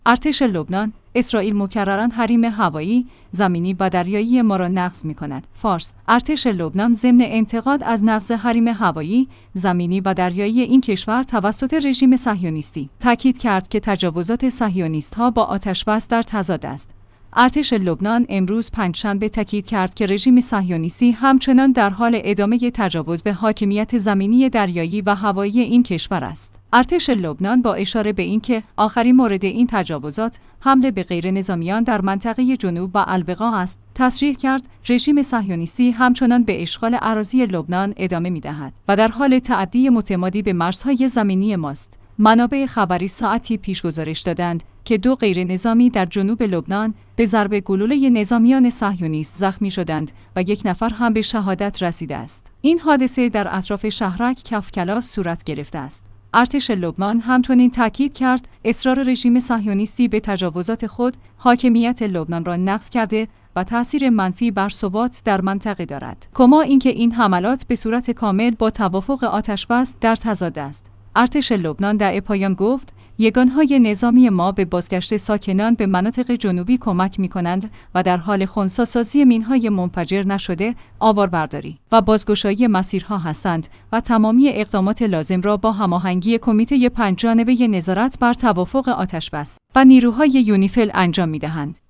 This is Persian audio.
ارتش لبنان: اسرائیل مکرراً حریم هوایی، زمینی و دریایی ما را نقض می‌کند. فارس: ارتش لبنان ضمن انتقاد از نقض حریم هوایی، زمینی و دریایی این کشور توسط رژیم صهیونیستی تاکید کرد که تجاوزات صهیونیست‌ها با آتش‌بس در تضاد است. ارتش لبنان امروز پنجشنبه تاکید کرد که رژیم صهیونیستی همچنان در حال ادامه تجاوز به حاکمیت زمینی، دریایی و هوایی این کشور است. ارتش لبنان با اشاره به اینکه آخرین مورد این تجاوزات حمله به غیرنظامیان در منطقه جنوب و البقاع است، تصریح کرد رژیم صهیونیستی همچنان به اشغال اراضی لبنان ادامه می‌دهد و در حال تعدی متمادی به مرزهای زمینی ماست. منابع خبری ساعتی پیش گزارش دادند که 2 غیرنظامی در جنوب لبنان به ضرب گلوله نظامیان صهیونیست زخمی شدند و 1 نفر هم به شهادت رسیده است. این حادثه در اطراف شهرک کفکلا صورت گرفته است. ارتش لبنان همچنین تاکید کرد اصرار رژیم صهیونیستی به تجاوزات خود حاکمیت لبنان را نقض کرده و تأثیر منفی بر ثبات در منطقه دارد. کما اینکه این حملات به صورت کامل با توافق آتش‌بس در تضاد است. ارتش لبنان در پایان گفت یگانهای نظامی ما به بازگشت ساکنان به مناطق جنوبی کمک می‌کنند و در حال خنثی‌سازی مین‌های منفجر نشده، آواربرداری و بازگشایی مسیرها هستند و تمامی اقدامات لازم را با هماهنگی کمیته 5 جانبه نظارت بر توافق آتش‌بس و نیروهای یونیفیل انجام می‌دهند.